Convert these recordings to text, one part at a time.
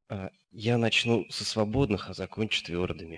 Я начну со свободных, а закончу твердыми.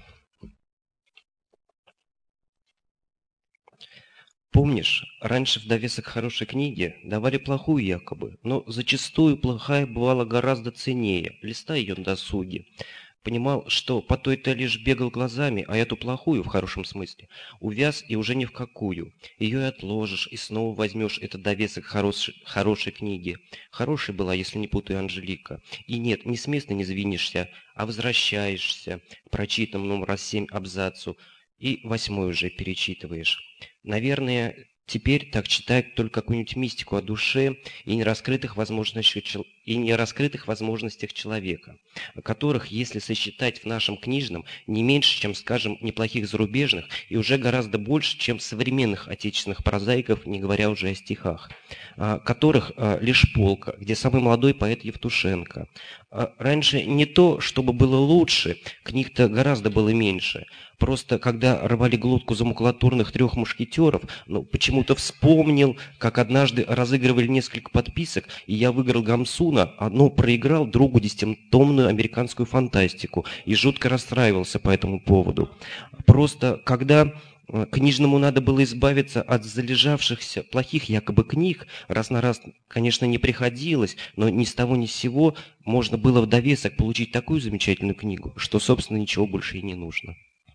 Помнишь, раньше в довесок хорошей книги давали плохую якобы, но зачастую плохая бывала гораздо ценнее, листай ее на досуге. Понимал, что по той-то лишь бегал глазами, а эту плохую, в хорошем смысле, увяз и уже ни в какую. Ее и отложишь, и снова возьмешь этот довесок хорошей книги. Хорошей была, если не путаю, Анжелика. И нет, не с места не сдвинешься, а возвращаешься к прочитанному раз 7 абзацу, и 8 уже перечитываешь. Наверное, теперь так читают только какую-нибудь мистику о душе и нераскрытых возможностях человека, которых, если сосчитать в нашем книжном, не меньше, чем, скажем, неплохих зарубежных, и уже гораздо больше, чем современных отечественных прозаиков, не говоря уже о стихах, которых лишь полка, где самый молодой поэт Евтушенко. Раньше не то, чтобы было лучше, книг-то гораздо было меньше. Просто когда рвали глотку за макулатурных 3 мушкетеров, почему-то вспомнил, как однажды разыгрывали несколько подписок, и я выиграл Гамсуна, но проиграл другу 10-томную американскую фантастику и жутко расстраивался по этому поводу. Просто когда книжному надо было избавиться от залежавшихся плохих якобы книг, раз на раз, конечно, не приходилось, но ни с того ни с сего можно было в довесок получить такую замечательную книгу, что, собственно, ничего больше и не нужно.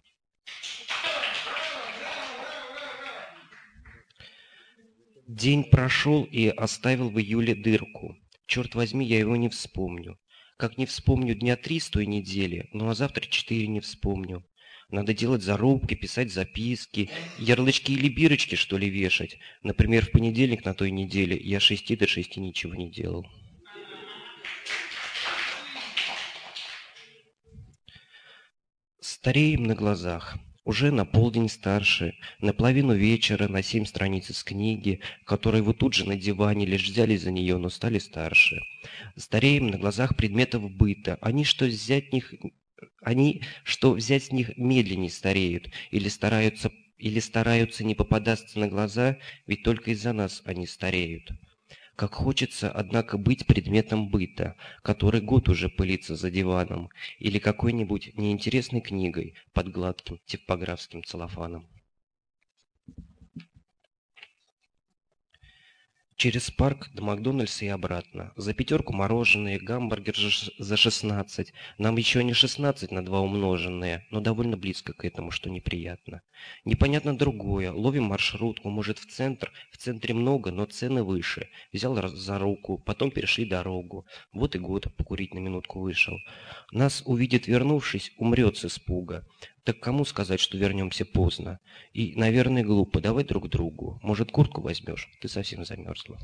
День прошел и оставил в июле дырку. Черт возьми, я его не вспомню. Как не вспомню дня 3 с той недели, а завтра 4 не вспомню. Надо делать зарубки, писать записки, ярлычки или бирочки, что ли, вешать. Например, в понедельник на той неделе я с 6 до 6 ничего не делал. Стареем на глазах. Уже на полдень старше, на половину вечера, на 7 страниц из книги, которые вы тут же на диване лишь взяли за нее, но стали старше. Стареем на глазах предметов быта. Они, что взять с них медленнее стареют, или стараются не попадаться на глаза, ведь только из-за нас они стареют. Как хочется, однако, быть предметом быта, который год уже пылится за диваном, или какой-нибудь неинтересной книгой под гладким типографским целлофаном. Через парк до Макдональдса и обратно. За 5 мороженое, гамбургер за 16. Нам еще не 16 на 2 умноженное, но довольно близко к этому, что неприятно. Непонятно другое. Ловим маршрутку, может в центр. В центре много, но цены выше. Взял за руку, потом перешли дорогу. Вот и год, покурить на минутку вышел. Нас увидит вернувшись, умрет с испуга. Так кому сказать, что вернемся поздно? И, наверное, глупо. Давай друг другу. Может, куртку возьмешь? Ты совсем замерзла.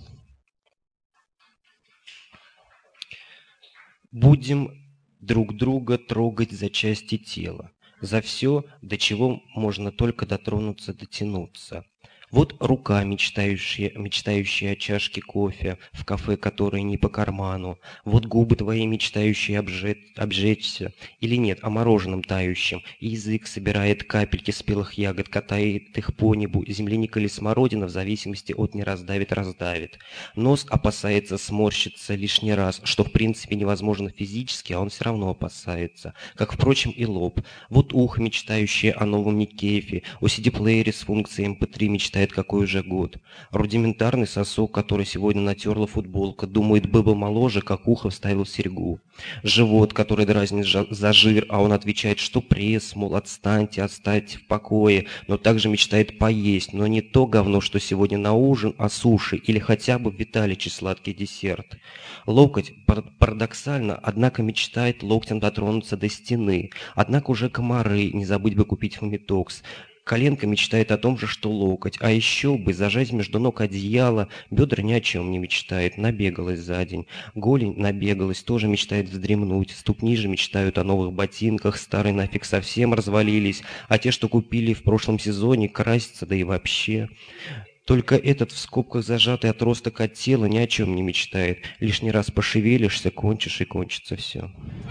Будем друг друга трогать за части тела. За все, до чего можно только дотронуться, дотянуться. Вот рука, мечтающая о чашке кофе в кафе, которое не по карману. Вот губы твои, мечтающие обжечься. Или нет, о мороженом тающем. И язык собирает капельки спелых ягод, катает их по небу. Земляника или смородина, в зависимости от не раздавит. Нос опасается сморщиться лишний раз, что в принципе невозможно физически, а он все равно опасается. Как, впрочем, и лоб. Вот ухо, мечтающее о новом Никейфе, о CD-плеере с функцией MP3 мечтает какой уже год. Рудиментарный сосок, который сегодня натерла футболка, думает, было моложе, как ухо вставил серьгу. Живот, который дразнит за жир, а он отвечает, что пресс, мол, отстаньте в покое, но также мечтает поесть, но не то говно, что сегодня на ужин, а суши или хотя бы в Виталиче сладкий десерт. Локоть парадоксально, однако мечтает локтем дотронуться до стены, однако уже комары, не забыть бы купить фомитокс. Коленка мечтает о том же, что локоть, а еще бы зажать между ног одеяло, бедра ни о чем не мечтает, набегалась за день. Голень набегалась, тоже мечтает вздремнуть, ступни же мечтают о новых ботинках, старые нафиг совсем развалились, а те, что купили в прошлом сезоне, красятся, да и вообще. Только этот в скобках зажатый отросток от тела ни о чем не мечтает. Лишний раз пошевелишься, кончишь и кончится все.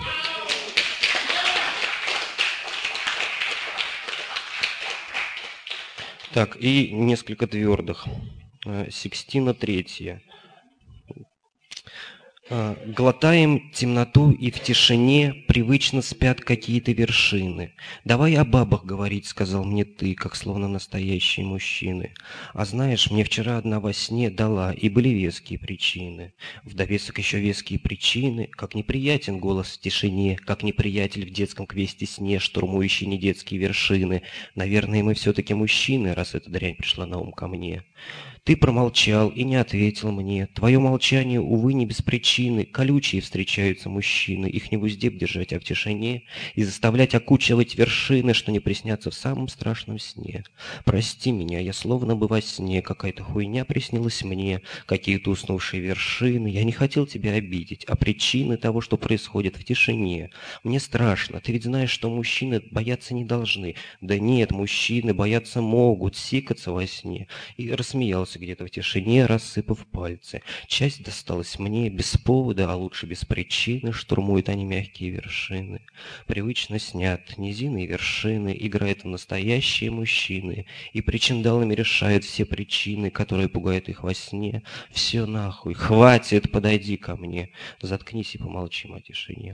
Так, и несколько твердых. Сикстина третья. Глотаем темноту, и в тишине привычно спят какие-то вершины. «Давай о бабах говорить», — сказал мне ты, как словно настоящие мужчины. А знаешь, мне вчера одна во сне дала, и были веские причины. В довесок еще веские причины, как неприятен голос в тишине, как неприятель в детском квесте сне, штурмующий недетские вершины. Наверное, мы все-таки мужчины, раз эта дрянь пришла на ум ко мне. Ты промолчал и не ответил мне. Твое молчание, увы, не без причины. Колючие встречаются мужчины. Их не в узде б держать, а в тишине. И заставлять окучивать вершины, что не приснятся в самом страшном сне. Прости меня, я словно бы во сне. Какая-то хуйня приснилась мне. Какие-то уснувшие вершины. Я не хотел тебя обидеть. А причины того, что происходит в тишине. Мне страшно. Ты ведь знаешь, что мужчины бояться не должны. Да нет, мужчины бояться могут. Сикаться во сне. И рассмеялся где-то в тишине, рассыпав пальцы. Часть досталась мне без повода, а лучше без причины, штурмуют они мягкие вершины. Привычно снят низины и вершины, играют в настоящие мужчины, и причиндалами решают все причины, которые пугают их во сне. Все нахуй, хватит, подойди ко мне. Заткнись и помолчим о тишине.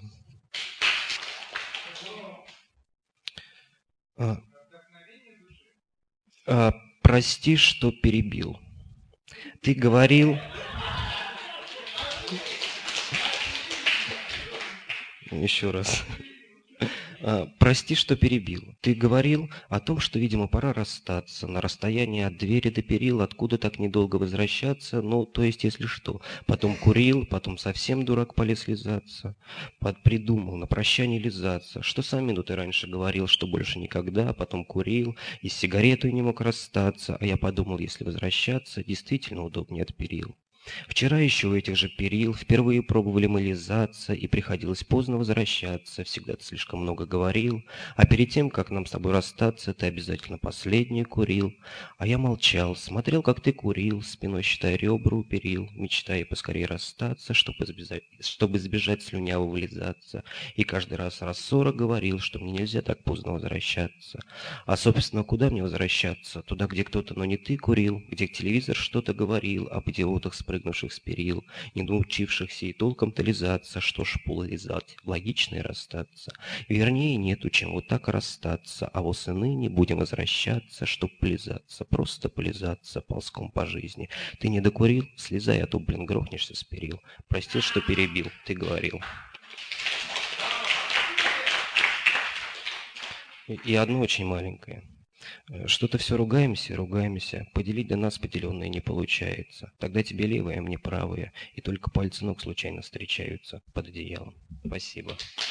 А, прости, что перебил. Ты говорил... Еще раз. Прости, что перебил. Ты говорил о том, что, видимо, пора расстаться. На расстоянии от двери до перил, откуда так недолго возвращаться, ну, то есть, если что. Потом курил, потом совсем дурак полез лизаться. Придумал на прощание лизаться. Что сам минуты раньше говорил, что больше никогда, потом курил, и с сигаретой не мог расстаться. А я подумал, если возвращаться, действительно удобнее от перил. Вчера еще у этих же перил впервые пробовали мы лизаться, и приходилось поздно возвращаться, всегда ты слишком много говорил, а перед тем, как нам с тобой расстаться, ты обязательно последний курил. А я молчал, смотрел, как ты курил, спиной считая ребра у перил, мечтая поскорее расстаться, чтобы избежать слюнявого лизаться, и каждый раз 40 говорил, что мне нельзя так поздно возвращаться. А, собственно, куда мне возвращаться? Туда, где кто-то, но не ты, курил, где телевизор что-то говорил об идиотах, спрыгнувших с перил, не научившихся и толком-то лизаться. Что ж, полулизать, логично и расстаться. Вернее, нету чем вот так расстаться, а вот и ныне будем возвращаться, чтоб полизаться, просто полизаться ползком по жизни. Ты не докурил? Слезай, а то, блин, грохнешься с перил. Прости, что перебил, ты говорил. И одно очень маленькое. Что-то все ругаемся, ругаемся. Поделить до нас поделенное не получается. Тогда тебе левое, а мне правое. И только пальцы ног случайно встречаются под одеялом. Спасибо.